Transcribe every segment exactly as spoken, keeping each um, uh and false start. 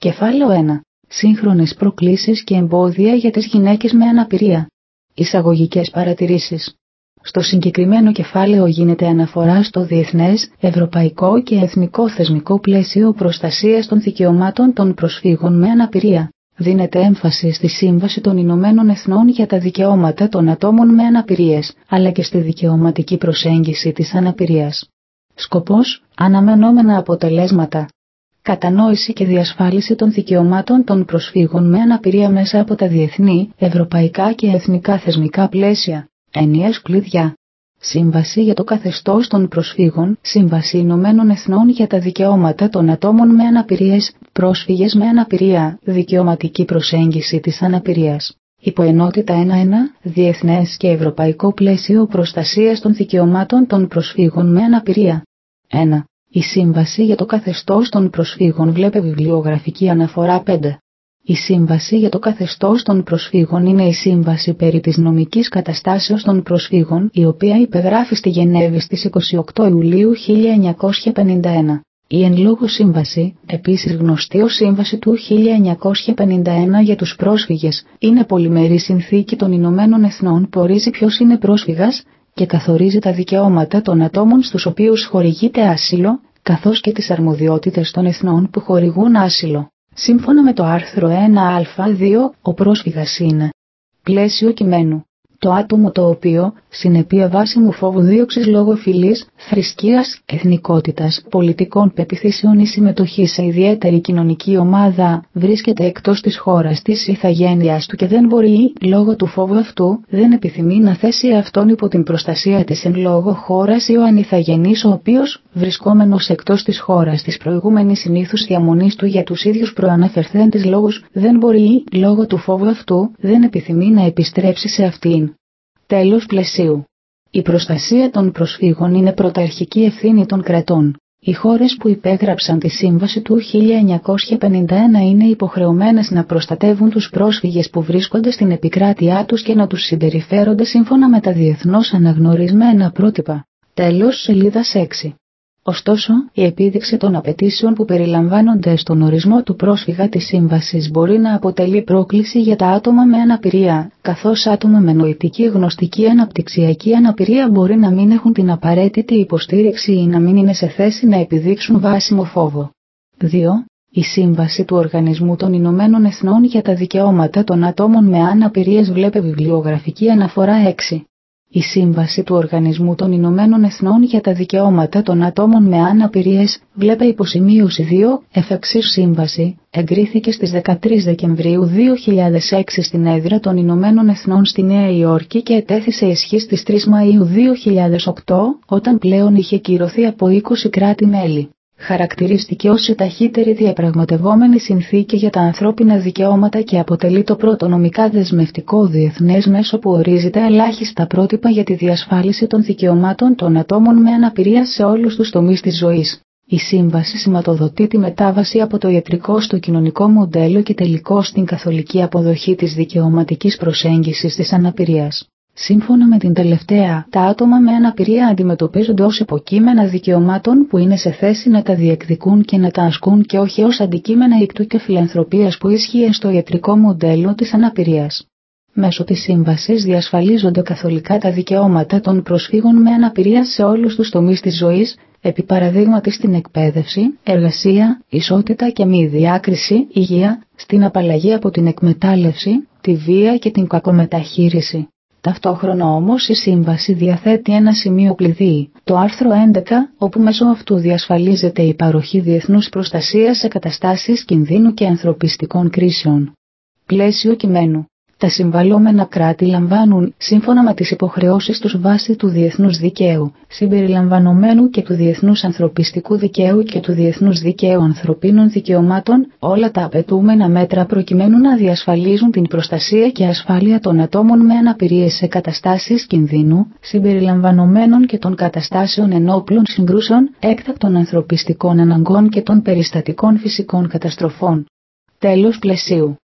Κεφάλαιο ένα. Σύγχρονες προκλήσεις και εμπόδια για τις γυναίκες με αναπηρία. Εισαγωγικές παρατηρήσεις. Στο συγκεκριμένο κεφάλαιο γίνεται αναφορά στο διεθνές, ευρωπαϊκό και εθνικό θεσμικό πλαίσιο προστασίας των δικαιωμάτων των προσφύγων με αναπηρία. Δίνεται έμφαση στη Σύμβαση των Ηνωμένων Εθνών για τα δικαιώματα των ατόμων με αναπηρίες, αλλά και στη δικαιωματική προσέγγιση της αναπηρίας. Σκοπός, αναμενόμενα αποτελέσματα. Κατανόηση και διασφάλιση των δικαιωμάτων των προσφύγων με αναπηρία μέσα από τα διεθνή, ευρωπαϊκά και εθνικά θεσμικά πλαίσια. Ενιαίες κλειδιά. Σύμβαση για το καθεστώς των προσφύγων, Σύμβαση Ηνωμένων Εθνών για τα δικαιώματα των ατόμων με αναπηρίες, πρόσφυγες με αναπηρία, δικαιωματική προσέγγιση της αναπηρίας. Υποενότητα ένα ένα, διεθνές και ευρωπαϊκό πλαίσιο προστασίας των δικαιωμάτων των προσφύγων με αναπηρία. ένα. Η Σύμβαση για το καθεστώς των προσφύγων, βλέπε βιβλιογραφική αναφορά πέντε. Η Σύμβαση για το καθεστώς των προσφύγων είναι η σύμβαση περί της νομικής καταστάσεως των προσφύγων, η οποία υπεγράφει στη Γενέβη στις είκοσι οκτώ Ιουλίου χίλια εννιακόσια πενήντα ένα. Η εν λόγω σύμβαση, επίσης γνωστή ως Σύμβαση του χίλια εννιακόσια πενήντα ένα για τους πρόσφυγες, είναι πολυμερή συνθήκη των Ηνωμένων Εθνών που ορίζει ποιος είναι πρόσφυγας και καθορίζει τα δικαιώματα των ατόμων στους οποίους χορηγείται άσυλο, καθώς και τις αρμοδιότητες των εθνών που χορηγούν άσυλο. Σύμφωνα με το άρθρο ένα α δύο, ο πρόσφυγας είναι πλαίσιο κειμένου το άτομο το οποίο, συνεπία βάσιμου φόβου δίωξης λόγω φυλής, θρησκείας, εθνικότητας, πολιτικών πεποιθήσεων ή συμμετοχή σε ιδιαίτερη κοινωνική ομάδα, βρίσκεται εκτός της χώρας της ηθαγένειας του και δεν μπορεί, λόγω του φόβου αυτού, δεν επιθυμεί να θέσει αυτόν υπό την προστασία της εν λόγω χώρας ή ο ανηθαγενής ο οποίος, βρισκόμενος εκτός της χώρας της προηγούμενης συνήθους διαμονής του για τους ίδιους προαναφερθέντες λόγους, δεν μπορεί, λόγω του φόβου αυτού, δεν επιθυμεί να επιστρέψει σε αυτήν. Τέλος πλαισίου. Η προστασία των προσφύγων είναι πρωταρχική ευθύνη των κρατών. Οι χώρες που υπέγραψαν τη Σύμβαση του χίλια εννιακόσια πενήντα ένα είναι υποχρεωμένες να προστατεύουν τους πρόσφυγες που βρίσκονται στην επικράτειά τους και να τους συμπεριφέρονται σύμφωνα με τα διεθνώς αναγνωρισμένα πρότυπα. Τέλος σελίδας έξι. Ωστόσο, η επίδειξη των απαιτήσεων που περιλαμβάνονται στον ορισμό του πρόσφυγα της Σύμβασης μπορεί να αποτελεί πρόκληση για τα άτομα με αναπηρία, καθώς άτομα με νοητική γνωστική αναπτυξιακή αναπηρία μπορεί να μην έχουν την απαραίτητη υποστήριξη ή να μην είναι σε θέση να επιδείξουν βάσιμο φόβο. δύο. Η Σύμβαση του Οργανισμού των Ηνωμένων Εθνών για τα Δικαιώματα των Ατόμων με Αναπηρίες, βλέπε βιβλιογραφική αναφορά έξι. Η Σύμβαση του Οργανισμού των Ηνωμένων Εθνών για τα Δικαιώματα των Ατόμων με Αναπηρίες, βλέπε υποσημείωση δύο, εφ' εξής σύμβαση, εγκρίθηκε στις δεκατρείς Δεκεμβρίου δύο χιλιάδες έξι στην έδρα των Ηνωμένων Εθνών στη Νέα Υόρκη και ετέθησε ισχύ στις τρεις Μαΐου δύο χιλιάδες οκτώ, όταν πλέον είχε κυρωθεί από είκοσι κράτη-μέλη. Χαρακτηρίστηκε ως η ταχύτερη διαπραγματευόμενη συνθήκη για τα ανθρώπινα δικαιώματα και αποτελεί το πρώτο νομικά δεσμευτικό διεθνές μέσο που ορίζει τα ελάχιστα πρότυπα για τη διασφάλιση των δικαιωμάτων των ατόμων με αναπηρία σε όλους τους τομείς της ζωής. Η Σύμβαση σηματοδοτεί τη μετάβαση από το ιατρικό στο κοινωνικό μοντέλο και τελικώς στην καθολική αποδοχή της δικαιωματικής προσέγγισης της αναπηρίας. Σύμφωνα με την τελευταία, τα άτομα με αναπηρία αντιμετωπίζονται ως υποκείμενα δικαιωμάτων που είναι σε θέση να τα διεκδικούν και να τα ασκούν και όχι ως αντικείμενα ικτού και φιλανθρωπίας που ίσχυε στο ιατρικό μοντέλο της αναπηρίας. Μέσω της Σύμβασης διασφαλίζονται καθολικά τα δικαιώματα των προσφύγων με αναπηρία σε όλους τους τομείς της ζωής, επί παραδείγματι στην εκπαίδευση, εργασία, ισότητα και μη διάκριση, υγεία, στην απαλλαγή από την εκμετάλλευση, τη βία και την κακομεταχείριση. Ταυτόχρονα όμως η Σύμβαση διαθέτει ένα σημείο κλειδί, το άρθρο έντεκα, όπου μέσω αυτού διασφαλίζεται η παροχή διεθνούς προστασίας σε καταστάσεις κινδύνου και ανθρωπιστικών κρίσεων. Πλαίσιο κειμένου. Τα συμβαλόμενα κράτη λαμβάνουν, σύμφωνα με τις υποχρεώσεις τους βάσει του διεθνούς δικαίου, συμπεριλαμβανομένου και του διεθνούς ανθρωπιστικού δικαίου και του διεθνούς δικαίου ανθρωπίνων δικαιωμάτων, όλα τα απαιτούμενα μέτρα προκειμένου να διασφαλίζουν την προστασία και ασφάλεια των ατόμων με αναπηρίες σε καταστάσεις κινδύνου, συμπεριλαμβανομένων και των καταστάσεων ενόπλων συγκρούσεων, έκτακτων ανθρωπιστικών αναγκών και των περιστατικών φυσικών καταστροφών. Τέλος πλαισίου.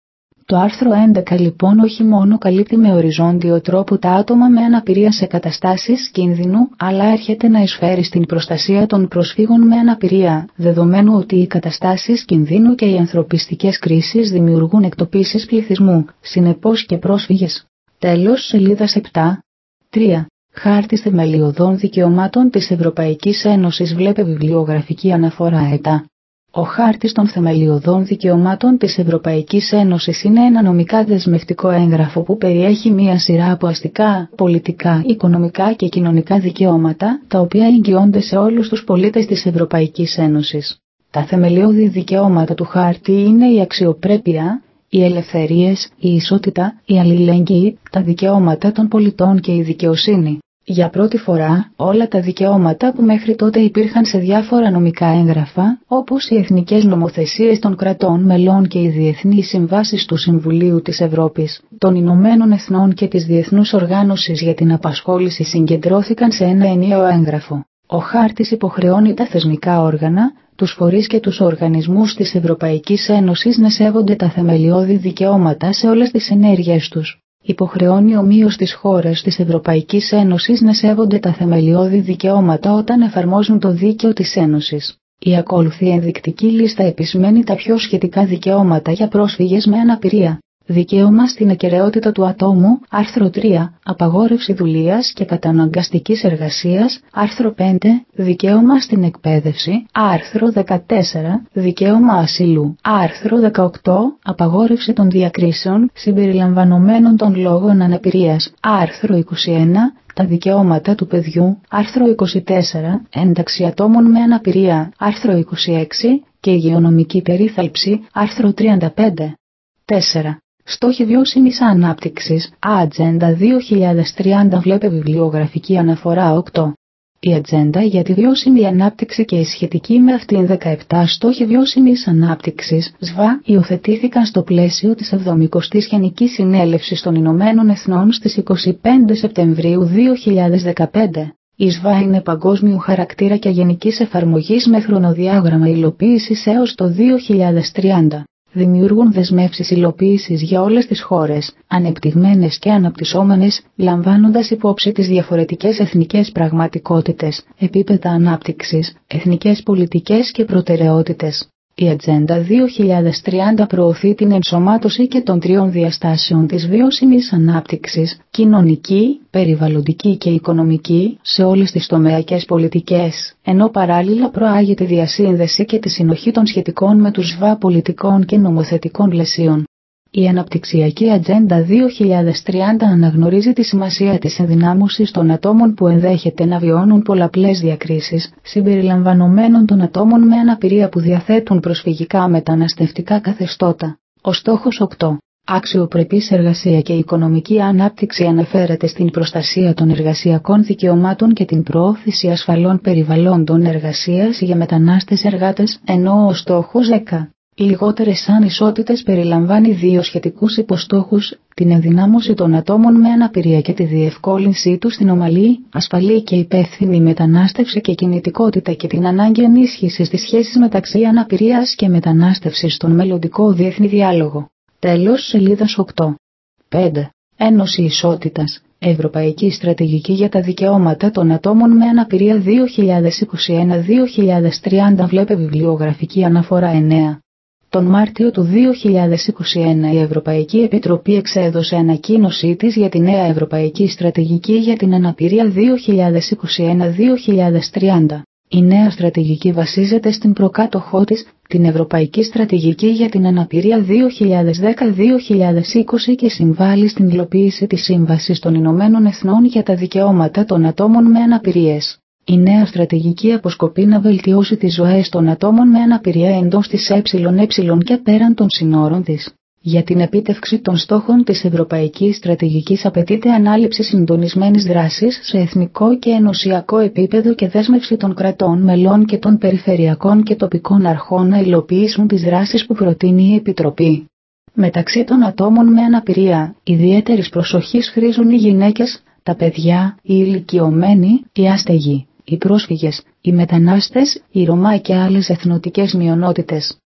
Το άρθρο έντεκα λοιπόν όχι μόνο καλύπτει με οριζόντιο τρόπο τα άτομα με αναπηρία σε καταστάσεις κίνδυνου, αλλά έρχεται να εισφέρει στην προστασία των προσφύγων με αναπηρία, δεδομένου ότι οι καταστάσεις κινδύνου και οι ανθρωπιστικές κρίσεις δημιουργούν εκτοπίσεις πληθυσμού, συνεπώς και πρόσφυγες. Τέλος, σελίδας επτά. τρία. Χάρτης θεμελιωδών δικαιωμάτων της Ευρωπαϊκής Ένωσης. Βλέπε βιβλιογραφική αναφορά ΕΤΑ. Ο Χάρτης των Θεμελιωδών Δικαιωμάτων της Ευρωπαϊκής Ένωσης είναι ένα νομικά δεσμευτικό έγγραφο που περιέχει μία σειρά από αστικά, πολιτικά, οικονομικά και κοινωνικά δικαιώματα, τα οποία εγγυώνται σε όλους τους πολίτες της Ευρωπαϊκής Ένωσης. Τα θεμελιώδη δικαιώματα του Χάρτη είναι η αξιοπρέπεια, οι ελευθερίες, η ισότητα, η αλληλεγγύη, τα δικαιώματα των πολιτών και η δικαιοσύνη. Για πρώτη φορά, όλα τα δικαιώματα που μέχρι τότε υπήρχαν σε διάφορα νομικά έγγραφα, όπως οι εθνικές νομοθεσίες των κρατών μελών και οι διεθνείς συμβάσεις του Συμβουλίου της Ευρώπης, των Ηνωμένων Εθνών και της Διεθνούς Οργάνωσης για την Απασχόληση, συγκεντρώθηκαν σε ένα ενιαίο έγγραφο. Ο χάρτης υποχρεώνει τα θεσμικά όργανα, τους φορείς και τους οργανισμούς της Ευρωπαϊκής Ένωσης να σέβονται τα θεμελιώδη δικαιώματα σε όλες τις ενέργειες τους. Υποχρεώνει ομοίως τις χώρες της Ευρωπαϊκής Ένωσης να σέβονται τα θεμελιώδη δικαιώματα όταν εφαρμόζουν το δίκαιο της Ένωσης. Η ακόλουθη ενδεικτική λίστα επισημαίνει τα πιο σχετικά δικαιώματα για πρόσφυγες με αναπηρία. Δικαίωμα στην ακεραιότητα του ατόμου, άρθρο τρία, απαγόρευση δουλείας και καταναγκαστικής εργασίας, άρθρο πέντε, δικαίωμα στην εκπαίδευση, άρθρο δεκατέσσερα, δικαίωμα ασύλου, άρθρο δεκαοκτώ, απαγόρευση των διακρίσεων συμπεριλαμβανομένων των λόγων αναπηρίας, άρθρο είκοσι ένα, τα δικαιώματα του παιδιού, άρθρο είκοσι τέσσερα, ένταξη ατόμων με αναπηρία, άρθρο είκοσι έξι και υγειονομική περίθαλψη, άρθρο τριάντα πέντε. τέσσερα. Στόχοι βιώσιμης ανάπτυξης, Ατζέντα δύο χιλιάδες τριάντα. Βλέπε βιβλιογραφική αναφορά οκτώ. Η Ατζέντα για τη βιώσιμη ανάπτυξη και η σχετική με αυτήν δεκαεπτά στόχοι βιώσιμης ανάπτυξης, ΣΒΑ, υιοθετήθηκαν στο πλαίσιο της εβδομηκοστής Γενικής Συνέλευσης των Ηνωμένων Εθνών στις είκοσι πέντε Σεπτεμβρίου δύο χιλιάδες δεκαπέντε. Η ΣΒΑ είναι παγκόσμιου χαρακτήρα και γενικής εφαρμογής με χρονοδιάγραμμα υλοποίησης έως το δύο χιλιάδες τριάντα. Δημιουργούν δεσμεύσεις υλοποίησης για όλες τις χώρες, ανεπτυγμένες και αναπτυσσόμενες, λαμβάνοντας υπόψη τις διαφορετικές εθνικές πραγματικότητες, επίπεδα ανάπτυξης, εθνικές πολιτικές και προτεραιότητες. Η Ατζέντα δύο χιλιάδες τριάντα προωθεί την ενσωμάτωση και των τριών διαστάσεων της βιώσιμης ανάπτυξης, κοινωνική, περιβαλλοντική και οικονομική, σε όλες τις τομεακές πολιτικές, ενώ παράλληλα προάγει τη διασύνδεση και τη συνοχή των σχετικών με τους ΣΒΑ πολιτικών και νομοθετικών πλαισίων. Η Αναπτυξιακή Ατζέντα δύο χιλιάδες τριάντα αναγνωρίζει τη σημασία της ενδυνάμωσης των ατόμων που ενδέχεται να βιώνουν πολλαπλές διακρίσεις, συμπεριλαμβανομένων των ατόμων με αναπηρία που διαθέτουν προσφυγικά μεταναστευτικά καθεστώτα. Ο στόχος οκτώ. Αξιοπρεπής εργασία και οικονομική ανάπτυξη αναφέρεται στην προστασία των εργασιακών δικαιωμάτων και την προώθηση ασφαλών περιβαλλόντων εργασίας για μετανάστες εργάτες, ενώ ο στόχος δέκα. Λιγότερες ανισότητες περιλαμβάνει δύο σχετικούς υποστόχους, την ενδυνάμωση των ατόμων με αναπηρία και τη διευκόλυνσή τους στην ομαλή, ασφαλή και υπεύθυνη μετανάστευση και κινητικότητα και την ανάγκη ενίσχυσης της σχέσης μεταξύ αναπηρίας και μετανάστευσης στον μελλοντικό διεθνή διάλογο. Τέλος, σελίδας οκτώ. πέντε. Ένωση Ισότητας. Ευρωπαϊκή Στρατηγική για τα Δικαιώματα των Ατόμων με Αναπηρία δύο χιλιάδες είκοσι ένα με δύο χιλιάδες τριάντα. Βλέπε βιβλιογραφική αναφορά εννέα. Τον Μάρτιο του δύο χιλιάδες είκοσι ένα η Ευρωπαϊκή Επιτροπή εξέδωσε ανακοίνωσή της για τη νέα Ευρωπαϊκή Στρατηγική για την Αναπηρία δύο χιλιάδες είκοσι ένα με δύο χιλιάδες τριάντα. Η νέα στρατηγική βασίζεται στην προκάτοχό της, την Ευρωπαϊκή Στρατηγική για την Αναπηρία δύο χιλιάδες δέκα με δύο χιλιάδες είκοσι και συμβάλλει στην υλοποίηση της Σύμβασης των Ηνωμένων Εθνών για τα Δικαιώματα των Ατόμων με Αναπηρίες. Η νέα στρατηγική αποσκοπεί να βελτιώσει τις ζωές των ατόμων με αναπηρία εντός της ΕΕ και πέραν των συνόρων της. Για την επίτευξη των στόχων της Ευρωπαϊκής Στρατηγικής απαιτείται ανάληψη συντονισμένης δράσης σε εθνικό και ενωσιακό επίπεδο και δέσμευση των κρατών μελών και των περιφερειακών και τοπικών αρχών να υλοποιήσουν τις δράσεις που προτείνει η Επιτροπή. Μεταξύ των ατόμων με αναπηρία, ιδιαίτερης προσοχής χρήζουν οι γυναίκες, τα παιδιά, οι ηλικιωμένοι, οι άστεγοι, οι πρόσφυγες, οι μετανάστες, οι Ρωμά και άλλες εθνοτικές μειονότητες.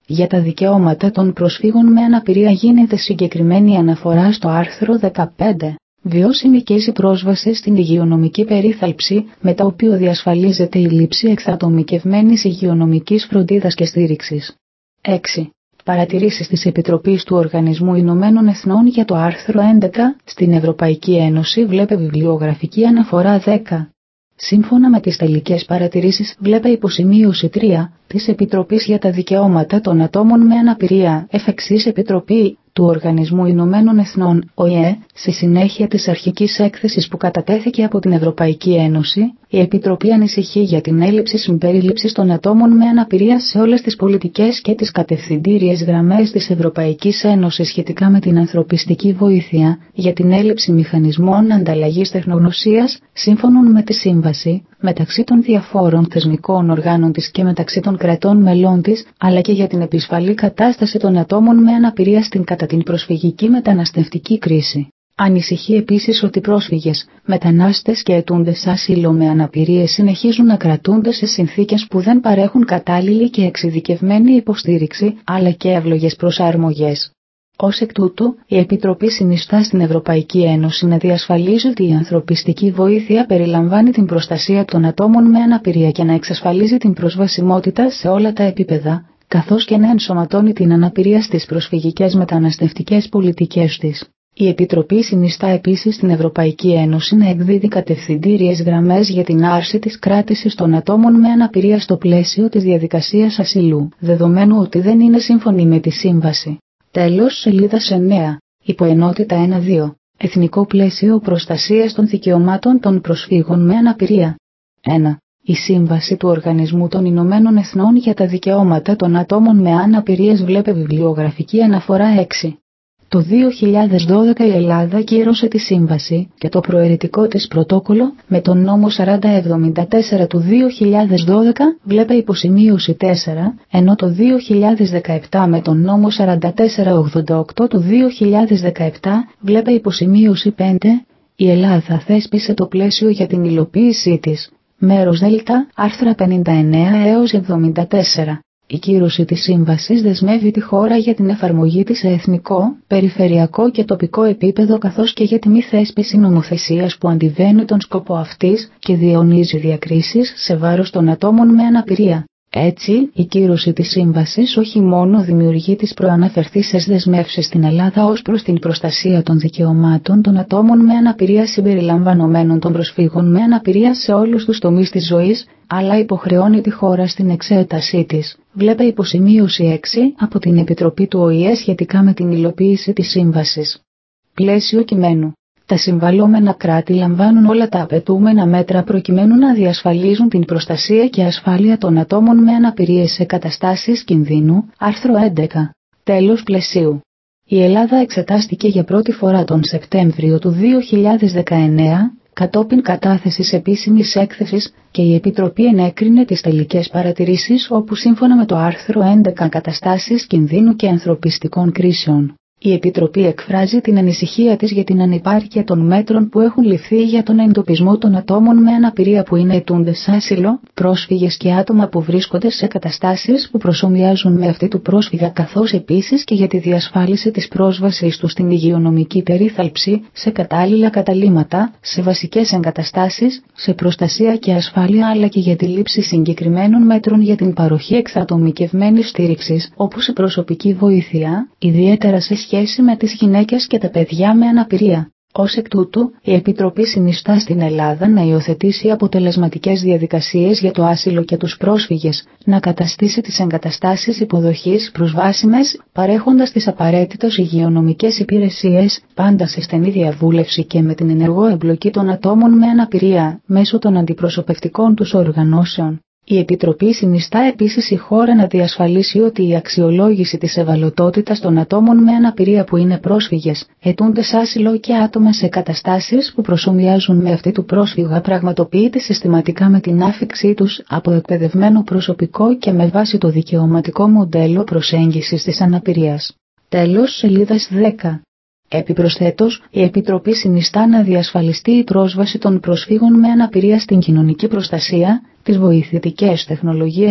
Για τα δικαιώματα των προσφύγων με αναπηρία γίνεται συγκεκριμένη αναφορά στο άρθρο δεκαπέντε. Βιώσιμη και ίση πρόσβαση στην υγειονομική περίθαλψη, με τα οποία διασφαλίζεται η λήψη εξατομικευμένης υγειονομικής φροντίδας και στήριξης. έξι. Παρατηρήσεις της Επιτροπής του Οργανισμού Ηνωμένων Εθνών για το άρθρο έντεκα στην Ευρωπαϊκή Ένωση βλέπε βιβλιογραφική αναφορά δέκα. Σύμφωνα με τις τελικές παρατηρήσεις βλέπε υποσημείωση τρία της Επιτροπής για τα Δικαιώματα των Ατόμων με Αναπηρία, εφ' εξής Επιτροπή του Οργανισμού Ηνωμένων Εθνών, Ο Ε Ε, στη συνέχεια της αρχικής έκθεσης που κατατέθηκε από την Ευρωπαϊκή Ένωση, η Επιτροπή ανησυχεί για την έλλειψη συμπερίληψης των ατόμων με αναπηρία σε όλες τις πολιτικές και τις κατευθυντήριες γραμμές της Ευρωπαϊκής Ένωσης σχετικά με την ανθρωπιστική βοήθεια, για την έλλειψη μηχανισμών ανταλλαγής τεχνογνωσίας, σύμφωνων με τη Σύμβαση, μεταξύ των διαφόρων θεσμικών οργάνων της και μεταξύ των κρατών μελών της, αλλά και για την επισφαλή κατάσταση των ατόμων με αναπηρία στην κατά την προσφυγική μεταναστευτική κρίση. Ανησυχεί επίσης ότι πρόσφυγες, μετανάστες και αιτούντες άσυλο με αναπηρίες συνεχίζουν να κρατούνται σε συνθήκες που δεν παρέχουν κατάλληλη και εξειδικευμένη υποστήριξη, αλλά και εύλογες προσαρμογές. Ως εκ τούτου, η Επιτροπή συνιστά στην Ευρωπαϊκή Ένωση να διασφαλίζει ότι η ανθρωπιστική βοήθεια περιλαμβάνει την προστασία των ατόμων με αναπηρία και να εξασφαλίζει την προσβασιμότητα σε όλα τα επίπεδα, καθώς και να ενσωματώνει την αναπηρία στις προσφυγικές μεταναστευτικές πολιτικές της. Η Επιτροπή συνιστά επίσης στην Ευρωπαϊκή Ένωση να εκδίδει κατευθυντήριες γραμμές για την άρση της κράτησης των ατόμων με αναπηρία στο πλαίσιο της διαδικασίας ασυλού, δεδομένου ότι δεν είναι σύμφωνη με τη Σύμβαση. Τέλος, σελίδα εννέα. Υποενότητα ένα δύο. Εθνικό πλαίσιο προστασίας των δικαιωμάτων των προσφύγων με αναπηρία. ένα. Η Σύμβαση του Οργανισμού των Ηνωμένων Εθνών για τα Δικαιώματα των Ατόμων με Αναπηρίες βλέπε βιβλιογραφική αναφορά έξι. Το δύο χιλιάδες δώδεκα η Ελλάδα κύρωσε τη Σύμβαση και το προαιρετικό της πρωτόκολλο με τον νόμο σαράντα εβδομήντα τέσσερα του δύο χιλιάδες δώδεκα βλέπε υποσημείωση τέσσερα, ενώ το δύο χιλιάδες δεκαεπτά με τον νόμο σαράντα τέσσερα ογδόντα οκτώ του δύο χιλιάδες δεκαεπτά βλέπε υποσημείωση πέντε, η Ελλάδα θέσπισε το πλαίσιο για την υλοποίησή της. Μέρος Δέλτα, άρθρα πενήντα εννέα έως εβδομήντα τέσσερα. Η κύρωση της Σύμβασης δεσμεύει τη χώρα για την εφαρμογή της σε εθνικό, περιφερειακό και τοπικό επίπεδο καθώς και για τη μη θέσπιση νομοθεσίας που αντιβαίνει τον σκοπό αυτής και διαιωνίζει διακρίσεις σε βάρος των ατόμων με αναπηρία. Έτσι, η κύρωση της Σύμβασης όχι μόνο δημιουργεί τις προαναφερθήσεις δεσμεύσεις στην Ελλάδα ως προς την προστασία των δικαιωμάτων των ατόμων με αναπηρία συμπεριλαμβανομένων των προσφύγων με αναπηρία σε όλους τους τομείς της ζωής, αλλά υποχρεώνει τη χώρα στην εξέτασή της. Βλέπε υποσημείωση έξι από την Επιτροπή του Ο Ε Ε σχετικά με την υλοποίηση της Σύμβασης. Πλαίσιο κειμένου. Τα συμβαλόμενα κράτη λαμβάνουν όλα τα απαιτούμενα μέτρα προκειμένου να διασφαλίζουν την προστασία και ασφάλεια των ατόμων με αναπηρίες σε καταστάσεις κινδύνου, άρθρο έντεκα. Τέλος πλαισίου. Η Ελλάδα εξετάστηκε για πρώτη φορά τον Σεπτέμβριο του δύο χιλιάδες δεκαεννέα, κατόπιν κατάθεσης επίσημης έκθεσης και η Επιτροπή ενέκρινε τις τελικές παρατηρήσεις όπου σύμφωνα με το άρθρο έντεκα καταστάσεις κινδύνου και ανθρωπιστικών κρίσεων. Η Επιτροπή εκφράζει την ανησυχία της για την ανυπάρκεια των μέτρων που έχουν ληφθεί για τον εντοπισμό των ατόμων με αναπηρία που είναι αιτούντες άσυλο, πρόσφυγες και άτομα που βρίσκονται σε καταστάσεις που προσομοιάζουν με αυτή του πρόσφυγα, καθώς επίσης και για τη διασφάλιση της πρόσβασης του στην υγειονομική περίθαλψη, σε κατάλληλα καταλύματα, σε βασικές εγκαταστάσεις, σε προστασία και ασφάλεια, αλλά και για τη λήψη συγκεκριμένων μέτρων για την παροχή εξατομικευμένης στήριξης, όπως η προσωπική βοήθεια, ιδιαίτερα σε σχέση με τις γυναίκες και τα παιδιά με αναπηρία. Ως εκ τούτου, η Επιτροπή συνιστά στην Ελλάδα να υιοθετήσει αποτελεσματικές διαδικασίες για το άσυλο και τους πρόσφυγες, να καταστήσει τις εγκαταστάσεις υποδοχής προσβάσιμες, παρέχοντας τις απαραίτητες υγειονομικές υπηρεσίες, πάντα σε στενή διαβούλευση και με την ενεργό εμπλοκή των ατόμων με αναπηρία, μέσω των αντιπροσωπευτικών τους οργανώσεων. Η Επιτροπή συνιστά επίσης η χώρα να διασφαλίσει ότι η αξιολόγηση της ευαλωτότητας των ατόμων με αναπηρία που είναι πρόσφυγες, αιτούντες άσυλο και άτομα σε καταστάσεις που προσομοιάζουν με αυτή του πρόσφυγα πραγματοποιείται συστηματικά με την άφιξή τους από εκπαιδευμένο προσωπικό και με βάση το δικαιωματικό μοντέλο προσέγγισης της αναπηρίας. Τέλος, σελίδας δέκα. Επιπροσθέτως, η Επιτροπή συνιστά να διασφαλιστεί η πρόσβαση των προσφύγων με αναπηρία στην κοινωνική προστασία, τις βοηθητικές τεχνολογίες,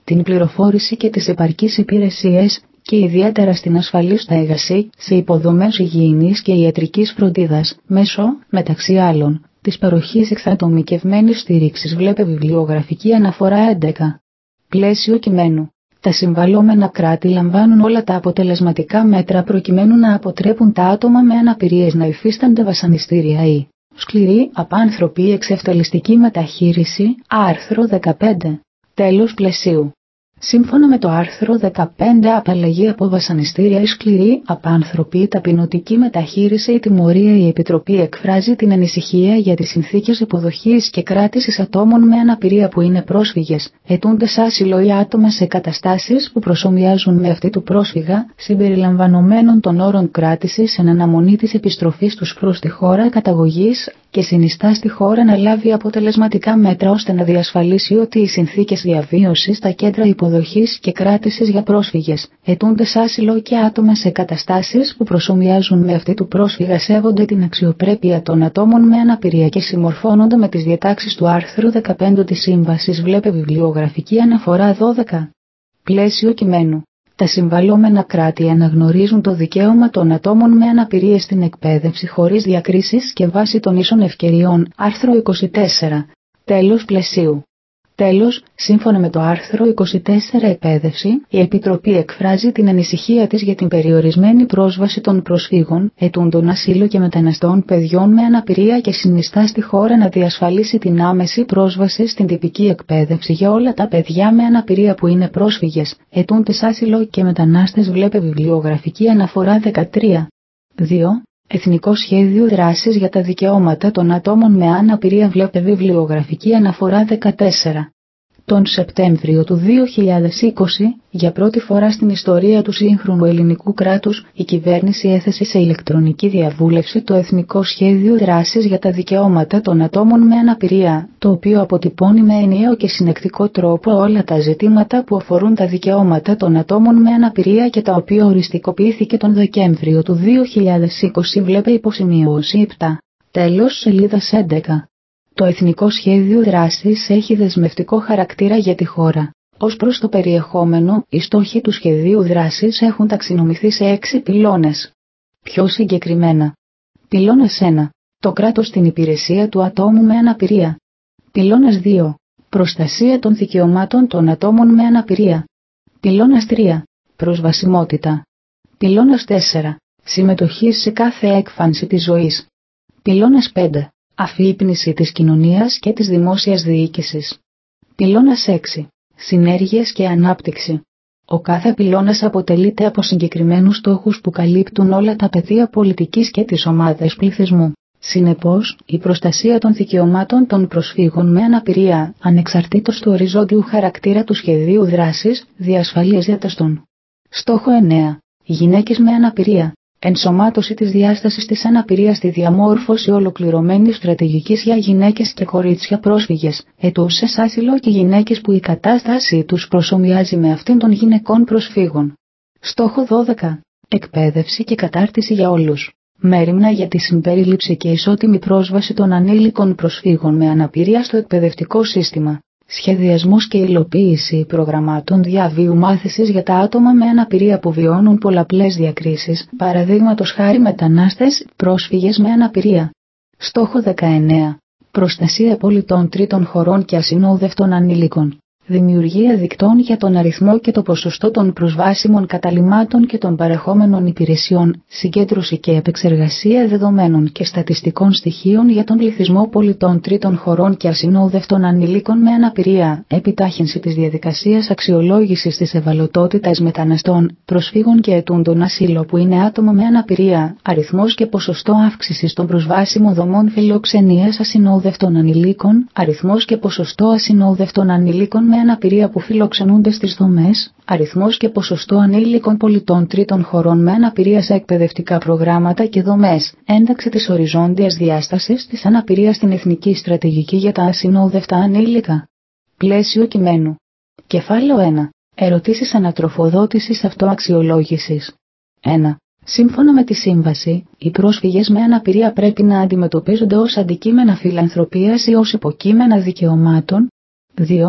την πληροφόρηση και τις επαρκείς υπηρεσίες και ιδιαίτερα στην ασφαλή στέγαση, σε υποδομές υγιεινής και ιατρικής φροντίδας, μέσω, μεταξύ άλλων, της παροχής εξατομικευμένης στήριξης. Βλέπε βιβλιογραφική αναφορά έντεκα. Πλαίσιο κειμένου. Τα συμβαλόμενα κράτη λαμβάνουν όλα τα αποτελεσματικά μέτρα προκειμένου να αποτρέπουν τα άτομα με αναπηρίες να υφίστανται βασανιστήρια ή σκληρή, απάνθρωπη ή εξευτελιστική μεταχείριση. Άρθρο δεκαπέντε. Τέλος πλαισίου. Σύμφωνα με το άρθρο δεκαπέντε, απαλλαγή από βασανιστήρια ή σκληρή, απάνθρωπη ή ταπεινωτική μεταχείριση ή τιμωρία. Η Επιτροπή εκφράζει την ανησυχία για τις συνθήκες υποδοχής και κράτησης ατόμων με αναπηρία που είναι πρόσφυγες, αιτούντες άσυλο ή άτομα σε καταστάσεις που προσομοιάζουν με αυτή του πρόσφυγα, συμπεριλαμβανομένων των όρων κράτησης εν αναμονή της επιστροφής τους προς τη χώρα καταγωγής, και συνιστά στη χώρα να λάβει αποτελεσματικά μέτρα ώστε να διασφαλίσει ότι οι συνθήκες διαβίωσης στα κέντρα υποδοχής και κράτησης για πρόσφυγες, αιτούντες άσυλο και άτομα σε καταστάσεις που προσομοιάζουν με αυτή του πρόσφυγα σέβονται την αξιοπρέπεια των ατόμων με αναπηρία και συμμορφώνονται με τις διατάξεις του άρθρου δεκαπέντε της Σύμβασης. Βλέπε βιβλιογραφική αναφορά δώδεκα. Πλαίσιο κειμένου. Τα συμβαλόμενα κράτη αναγνωρίζουν το δικαίωμα των ατόμων με αναπηρίες στην εκπαίδευση χωρίς διακρίσεις και βάσει των ίσων ευκαιριών. Άρθρο είκοσι τέσσερα. Τέλος πλαισίου. Τέλος, σύμφωνα με το άρθρο είκοσι τέσσερα εκπαίδευση, η Επιτροπή εκφράζει την ανησυχία της για την περιορισμένη πρόσβαση των προσφύγων, αιτούντων ασύλου και μεταναστών παιδιών με αναπηρία και συνιστά στη χώρα να διασφαλίσει την άμεση πρόσβαση στην τυπική εκπαίδευση για όλα τα παιδιά με αναπηρία που είναι πρόσφυγες, αιτούντες άσυλο και μετανάστες. Βλέπε βιβλιογραφική αναφορά δεκατρία. δύο. Εθνικό Σχέδιο Δράσης για τα Δικαιώματα των Ατόμων με Αναπηρία. Βλέπε βιβλιογραφική αναφορά δεκατέσσερα. Τον Σεπτέμβριο του δύο χιλιάδες είκοσι, για πρώτη φορά στην ιστορία του σύγχρονου ελληνικού κράτους, η κυβέρνηση έθεσε σε ηλεκτρονική διαβούλευση το Εθνικό Σχέδιο Δράσης για τα Δικαιώματα των Ατόμων με Αναπηρία, το οποίο αποτυπώνει με ενιαίο και συνεκτικό τρόπο όλα τα ζητήματα που αφορούν τα δικαιώματα των ατόμων με αναπηρία και τα οποία οριστικοποιήθηκε τον Δεκέμβριο του δύο χιλιάδες είκοσι. Βλέπε υποσημείωση επτά. Τέλος σελίδας έντεκα. Το Εθνικό Σχέδιο Δράσης έχει δεσμευτικό χαρακτήρα για τη χώρα. Ως προς το περιεχόμενο, οι στόχοι του Σχεδίου Δράσης έχουν ταξινομηθεί σε έξι πυλώνες. Πιο συγκεκριμένα. Πυλώνας ένα. Το κράτος στην υπηρεσία του ατόμου με αναπηρία. Πυλώνας δύο. Προστασία των δικαιωμάτων των ατόμων με αναπηρία. Πυλώνας τρία. Προσβασιμότητα. Πυλώνας τέσσερα. Συμμετοχή σε κάθε έκφανση της ζωής. Πυλώνας πέντε. Αφύπνιση της κοινωνίας και της δημόσιας διοίκησης. Πυλώνας έξι. Συνέργειες και ανάπτυξη. Ο κάθε πυλώνας αποτελείται από συγκεκριμένους στόχους που καλύπτουν όλα τα πεδία πολιτικής και τις ομάδες πληθυσμού. Συνεπώς, η προστασία των δικαιωμάτων των προσφύγων με αναπηρία, ανεξαρτήτως του οριζόντιου χαρακτήρα του σχεδίου δράσης, διασφαλίζεται στον στόχο εννέα. Γυναίκες με αναπηρία. Ενσωμάτωση της διάστασης της αναπηρίας στη διαμόρφωση ολοκληρωμένης στρατηγικής για γυναίκες και κορίτσια πρόσφυγες, αιτούσες άσυλο και γυναίκες που η κατάστασή τους προσομοιάζει με αυτήν των γυναικών προσφύγων. Στόχο δώδεκα. Εκπαίδευση και κατάρτιση για όλους. Μέριμνα για τη συμπερίληψη και ισότιμη πρόσβαση των ανήλικων προσφύγων με αναπηρία στο εκπαιδευτικό σύστημα. Σχεδιασμός και υλοποίηση προγραμμάτων διαβίου μάθησης για τα άτομα με αναπηρία που βιώνουν πολλαπλές διακρίσεις, παραδείγματος χάρη μετανάστες, πρόσφυγες με αναπηρία. Στόχο δεκαεννέα. Προστασία πολιτών τρίτων χωρών και ασυνόδευτων ανήλικων. Δημιουργία δικτών για τον αριθμό και το ποσοστό των προσβάσιμων καταλυμάτων και των παρεχόμενων υπηρεσιών, συγκέντρωση και επεξεργασία δεδομένων και στατιστικών στοιχείων για τον πληθυσμό πολιτών τρίτων χωρών και ασυνόδευτων ανηλίκων με αναπηρία, επιτάχυνση της διαδικασίας αξιολόγησης της ευαλωτότητας μεταναστών, προσφύγων και αιτούντων ασύλο που είναι άτομα με αναπηρία, αριθμός και ποσοστό αύξησης των προσβάσιμων δομών φιλοξενίας ασυνόδευτων ανηλίκων, αριθμός και ποσοστό ασυνόδευτων ανηλίκων με αναπηρία που φιλοξενούνται στις δομές, αριθμός και ποσοστό ανήλικων πολιτών τρίτων χωρών με αναπηρία σε εκπαιδευτικά προγράμματα και δομές, ένταξη της οριζόντιας διάστασης της αναπηρίας στην Εθνική Στρατηγική για τα ασυνόδευτα ανήλικα. Πλαίσιο κειμένου. Κεφάλαιο ένα. Ερωτήσεις ανατροφοδότησης αυτοαξιολόγησης. ένα. Σύμφωνα με τη Σύμβαση, οι πρόσφυγες με αναπηρία πρέπει να αντιμετωπίζονται ως αντικείμενα φιλανθρωπίας ή ως υποκείμενα δικαιωμάτων. δύο.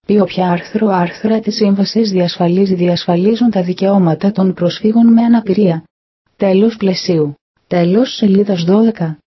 Ποιο ποια άρθρο άρθρα της σύμβασης διασφαλίζει διασφαλίζουν τα δικαιώματα των προσφύγων με αναπηρία. Τέλος πλαισίου. Τέλος σελίδας δώδεκα.